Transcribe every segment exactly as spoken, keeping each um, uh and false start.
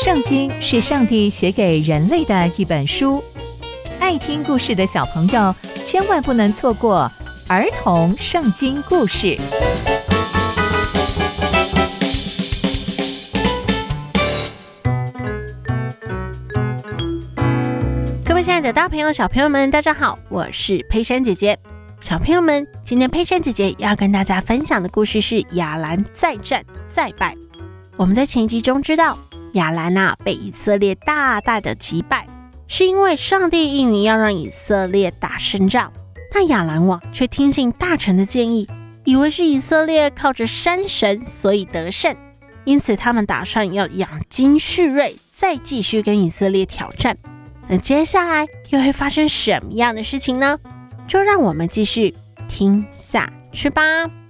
圣经是上帝写给人类的一本书，爱听故事的小朋友千万不能错过儿童圣经故事。 各位亲爱的大朋友小朋友们，大家好，我是佩珊姐姐。小朋友们，今天佩珊姐姐要跟大家分享的故事是亚兰再战再败。我们在前一集中知道，亚兰啊被以色列大大的击败，是因为上帝应允要让以色列打胜仗，但亚兰王却听信大臣的建议，以为是以色列靠着山神所以得胜，因此他们打算要养精蓄锐，再继续跟以色列挑战。那接下来又会发生什么样的事情呢？就让我们继续听下去吧。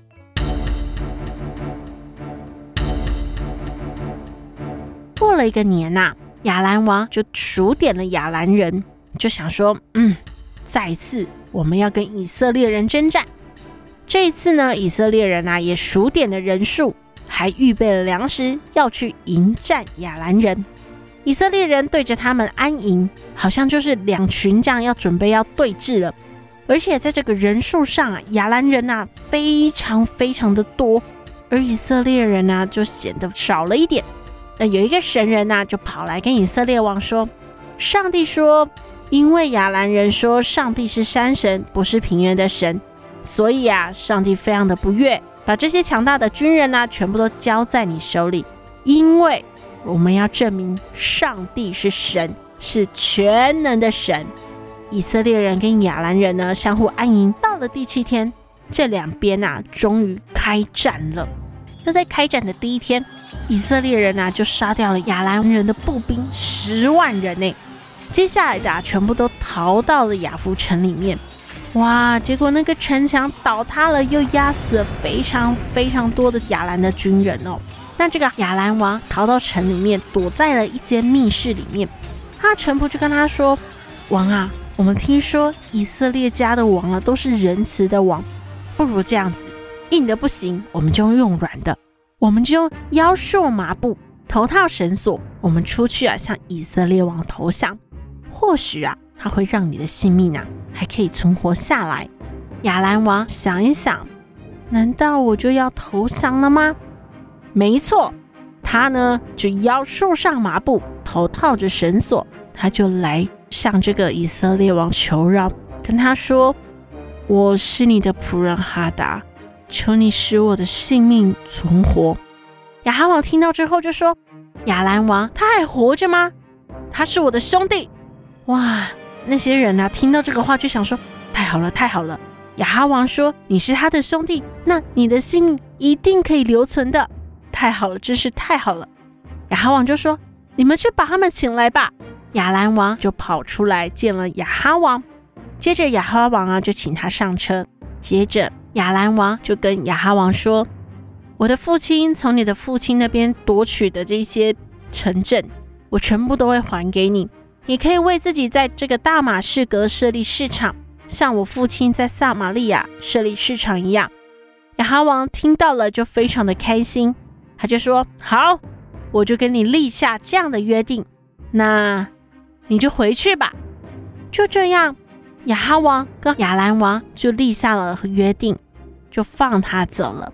过了一个年啊，亚兰王就数点了亚兰人，就想说，嗯，再一次我们要跟以色列人征战。这一次呢，以色列人啊也数点了人数，还预备了粮食，要去迎战亚兰人。以色列人对着他们安营，好像就是两群这样要准备要对峙了。而且在这个人数上啊，亚兰人啊非常非常的多，而以色列人啊就显得少了一点。那有一个神人啊就跑来跟以色列王说，上帝说，因为亚兰人说上帝是山神，不是平原的神，所以啊上帝非常的不悦，把这些强大的军人啊全部都交在你手里，因为我们要证明上帝是神，是全能的神。以色列人跟亚兰人呢相互安营，到了第七天，这两边啊终于开战了。就在开战的第一天，以色列人啊就杀掉了亚兰人的步兵十万人呢。接下来的啊全部都逃到了亚弗城里面。哇，结果那个城墙倒塌了，又压死了非常非常多的亚兰的军人哦。那这个亚兰王逃到城里面，躲在了一间密室里面。他的臣仆就跟他说，王啊，我们听说以色列家的王啊都是仁慈的王，不如这样子，硬的不行，我们就用软的，我们就用腰束麻布，头套绳索，我们出去啊向以色列王投降，或许啊他会让你的性命啊还可以存活下来。亚兰王想一想，难道我就要投降了吗？没错，他呢就腰束上麻布，头套着绳索，他就来向这个以色列王求饶，跟他说，我是你的仆人哈达，求你使我的性命存活。亚哈王听到之后就说，亚兰王他还活着吗？他是我的兄弟。哇，那些人啊听到这个话就想说，太好了太好了，亚哈王说你是他的兄弟，那你的性命一定可以留存的，太好了，真是太好了。亚哈王就说，你们去把他们请来吧。亚兰王就跑出来见了亚哈王，接着亚哈王啊就请他上车，接着亚兰王就跟亚哈王说，我的父亲从你的父亲那边夺取的这些城镇，我全部都会还给你，你可以为自己在这个大马士革设立市场，像我父亲在撒玛利亚设立市场一样。亚哈王听到了就非常的开心，他就说，好，我就跟你立下这样的约定，那你就回去吧。就这样，亚哈王跟亚兰王就立下了约定，就放他走了。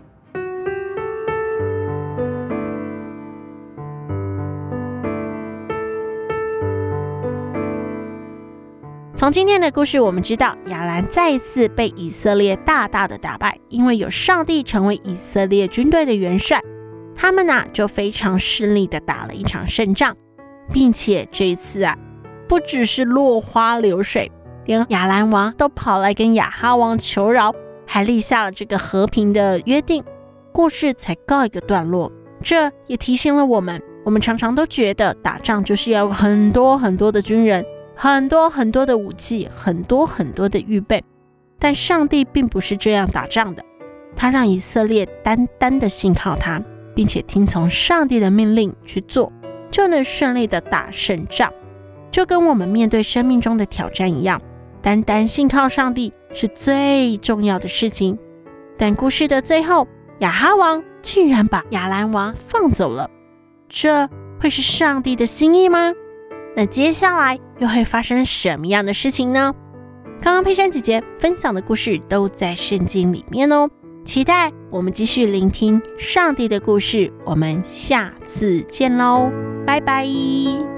从今天的故事我们知道，亚兰再一次被以色列大大的打败，因为有上帝成为以色列军队的元帅，他们啊就非常顺利的打了一场胜仗，并且这一次啊不只是落花流水，连亚兰王都跑来跟亚哈王求饶，还立下了这个和平的约定。故事才告一个段落，这也提醒了我们，我们常常都觉得打仗就是要有很多很多的军人，很多很多的武器，很多很多的预备，但上帝并不是这样打仗的。他让以色列单单的信靠他，并且听从上帝的命令去做，就能顺利的打胜仗。就跟我们面对生命中的挑战一样，单单信靠上帝是最重要的事情。但故事的最后，亚哈王竟然把亚兰王放走了，这会是上帝的心意吗？那接下来又会发生什么样的事情呢？刚刚佩珊姐姐分享的故事都在圣经里面哦，期待我们继续聆听上帝的故事，我们下次见喽，拜拜。